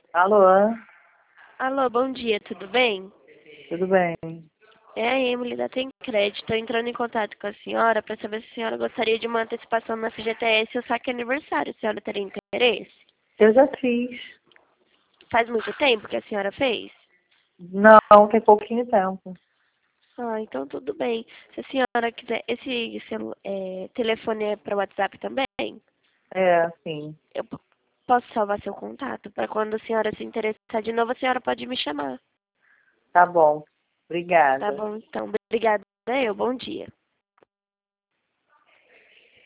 Alô, Alô, bom dia, tudo bem? tudo bem? É a Emily da Tem Crédito. Estou entrando em contato com a senhora para saber se a senhora gostaria de uma antecipação na FGTS ou saque aniversário. A senhora teria interesse? Eu já fiz. Faz muito tempo que a senhora fez? Não, tem pouquinho tempo. Ah, então tudo bem. Se a senhora quiser, esse telefone é para WhatsApp também? É, sim. Posso salvar seu contato para quando a senhora se interessar de novo, a senhora pode me chamar. Tá bom. Tá Obrigada. bom, então. Obrigada, bom dia.